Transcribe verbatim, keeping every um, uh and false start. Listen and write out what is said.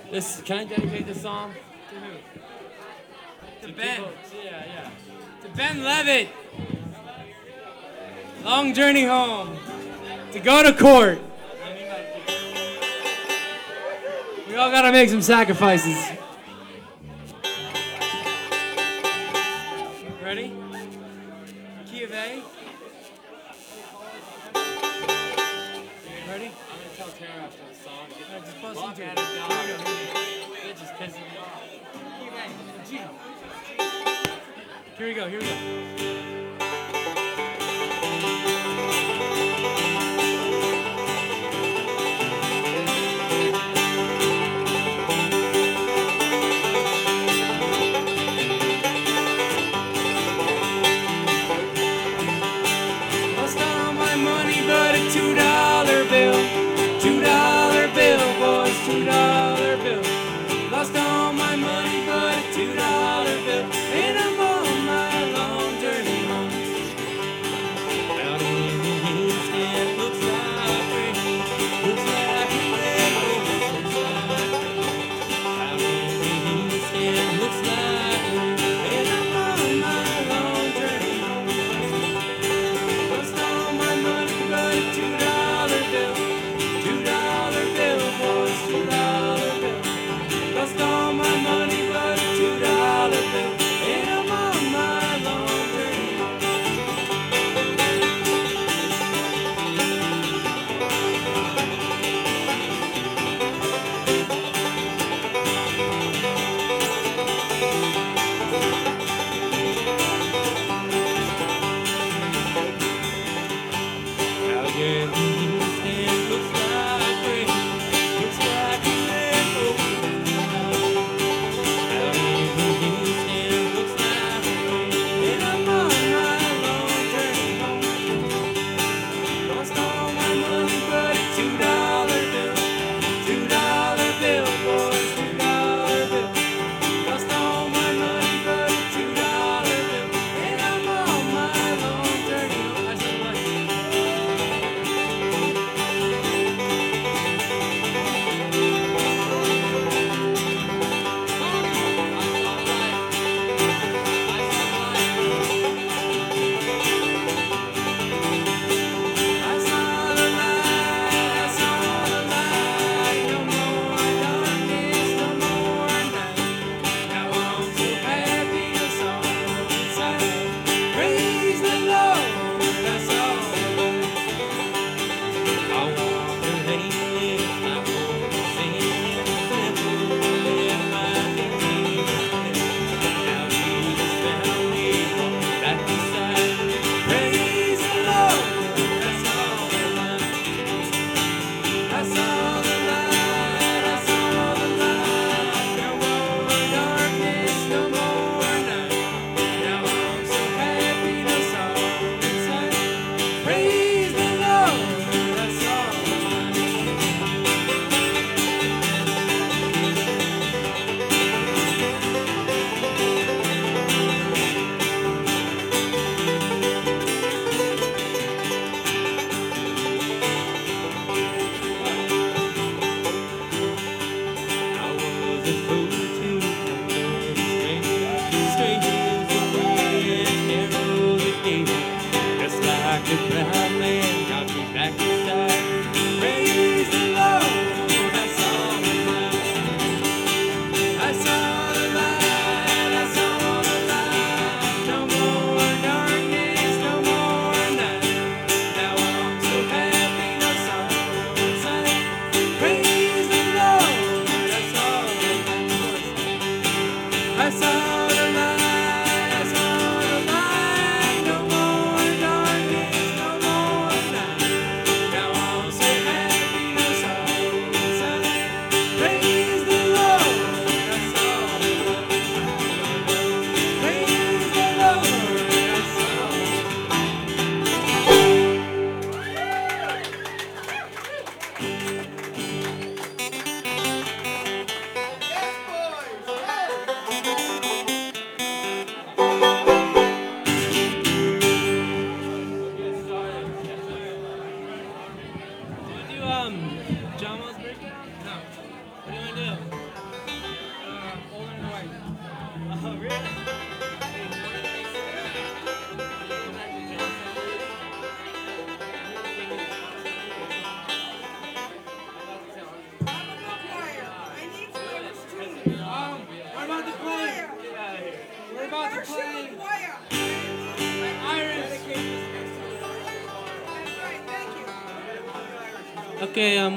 This can I dedicate this song? To who? To To Ben. people- Yeah, yeah. To Ben Levitt. Long journey home. To go to court. We all gotta make some sacrifices. Ready? Key of A. Ready? I'm gonna tell Tara after the song. Get Alright, just bust walk into at it. it down. Here we go. It just pisses me off. Key of A. G. Here we go. Here we go. Lost all my money but a two dollar bill. Two dollar bill, boys, two dollar bill. Lost all my money but a two dollar bill. And I'm on my long journey home. Out in the east it looks like rain. Looks like a red rose. Looks like rain. Out in the east it looks like rain. And I'm on my long journey home. Lost all my money but a two dollar bill. Two dollar bill, boys, two dollar bill. Lost all my money but a two dollar bill. And I'm on my long journey home. Out in the east it looks like rain. Looks like a red rose. Out in the east it looks like rain. And I'm on my long journey home. Lost all my money but a two dollar bill. Two dollar bill, boys, two dollar bill. Lost all my money but a two dollar bill. And I'm on my long journey home. I said like I saw the light, I saw the light. No more darkness, no more night. Now I'm so happy, no sorrow inside. Praise the Lord, I saw the light. I walk the lane, I walk the sand, let my name. Now Jesus found me, brought me back inside. Praise the Lord, I saw the light. I saw the light, I saw the light. No more darkness, no more night. Now I'm so happy, no sorrow inside. Praise the Lord, I saw the light. I was a fool to love strangers, strangers the way and narrow the gate. Just like a proud man got me back inside. Praise the Lord, I saw the light. I saw the light, I saw the light. No more darkness, no more night. Now I'm so happy, no sorrow inside. Praise the Lord, I saw the light. I saw the light, I saw the light. No more darkness, no more night. Now I'm so happy, no sorrow inside. Praise the Lord, I saw the light. Praise the Lord, I saw the light. Do um John Wall's birthday? No. What do you want to do? playing Choir. Irish. That's right, thank you. Okay, um.